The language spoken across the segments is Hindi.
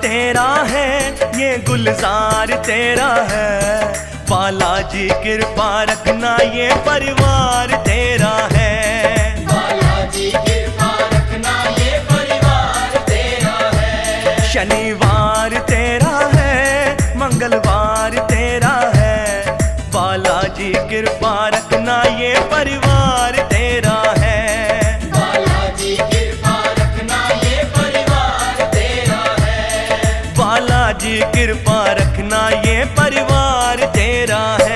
तेरा है, ये गुलजार तेरा है। बालाजी कृपा रखना, ये परिवार तेरा है। बालाजी कृपा रखना, ये परिवार तेरा है। शनिवार तेरा है, मंगलवार तेरा है। बालाजी कृपा रखना, ये परिवार तेरा है। बालाजी कृपा रखना, ये परिवार तेरा है। बालाजी कृपा रखना, ये परिवार तेरा है।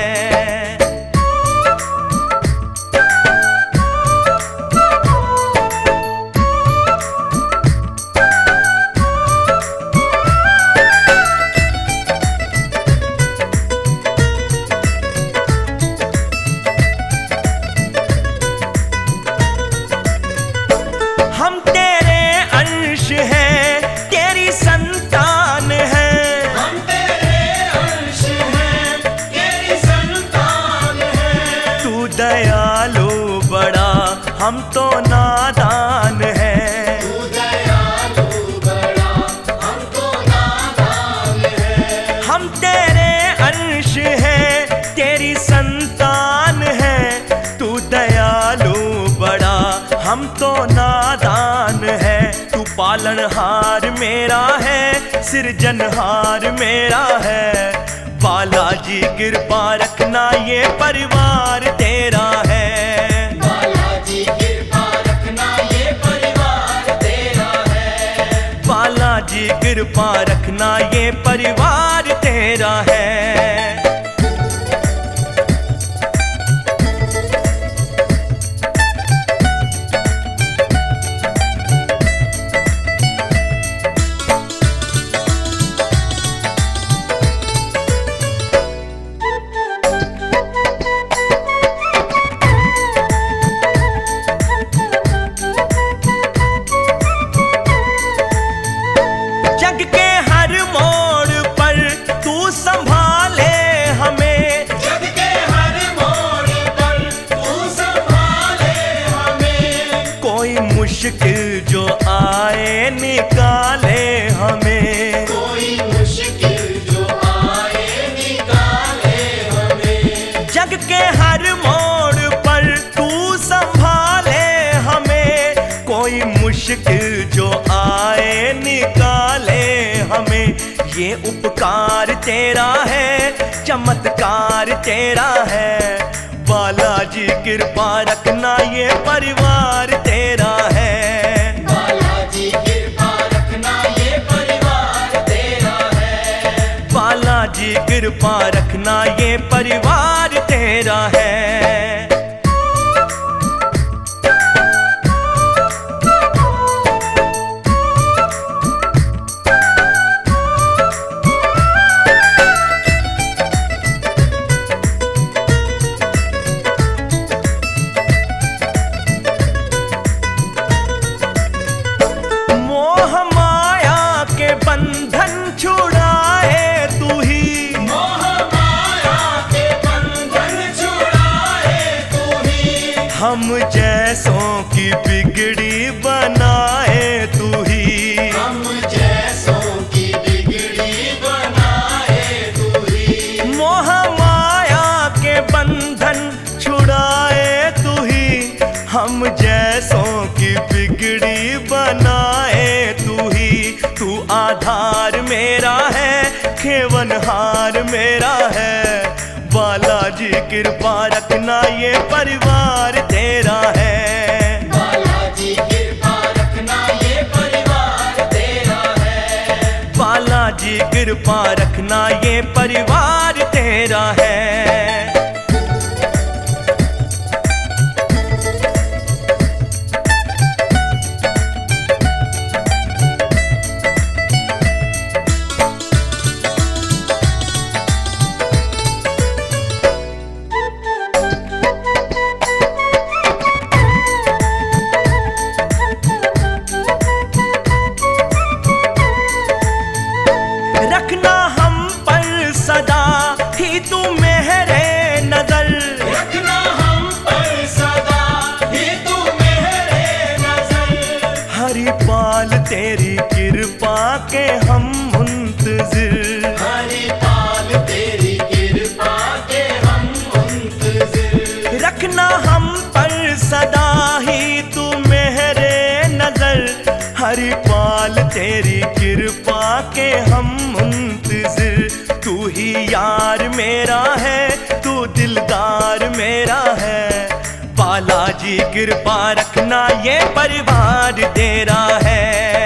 हम तेरे अंश हैं, तेरी संतान है। हम तेरे अंश हैं, तेरी संतान हैं। तू दयालु बड़ा, हम तो नादान हैं। तू दयालु बड़ा, हम तो नादान हैं। हम तेरे अंश हैं, तेरी संतान है। तू दयालु बड़ा, हम तो नादान है। तू पालनहार मेरा है, सृजनहार मेरा है। बालाजी कृपा रखना, ये परिवार तेरा है। बालाजी कृपा रखना, ये परिवार तेरा है। बालाजी कृपा रखना, ये परिवार तेरा है। जग के हर मोड़ पर तू संभाले हमें। जग के हर मोड़ पर तू संभाले हमें। कोई मुश्किल जो आए, निकाले हमें। कोई मुश्किल जो आए, निकाले हमें। जग के हर मोड़ पर तू संभाले हमें। कोई मुश्किल जो आए, निकाले हमें। ये उपकार तेरा है, चमत्कार तेरा है। बालाजी कृपा रखना, ये परिवार तेरा है। बालाजी कृपा रखना, ये परिवार तेरा है। बालाजी कृपा रखना, ये परिवार तेरा है। मोह माया के बंधन छुड़ाए तू ही। मोह माया के बंधन छुड़ाए तू ही। हम जैसों की बिगड़ी बनाए तू ही। हम जैसों की बिगड़ी बनाए तू ही। मोह माया के बंधन छुड़ाए तू ही। हम जैसों की बिगड़ी बनाए तू ही। तू आधार मेरा है, खेवनहार मेरा है। बालाजी कृपा रखना, ये परिवार तेरा है। बालाजी कृपा रखना, ये परिवार तेरा है। बालाजी कृपा रखना, ये परिवार तेरा है। रखना हम पर सदा ही तू मेरे नजर। रखना हम पर सदा ही तू मेरे नजर। हरि पाल तेरी कृपा के हम के हम मुंतजिर, तू ही यार मेरा है, तू दिलदार मेरा है। बालाजी कृपा रखना ये परिवार तेरा है।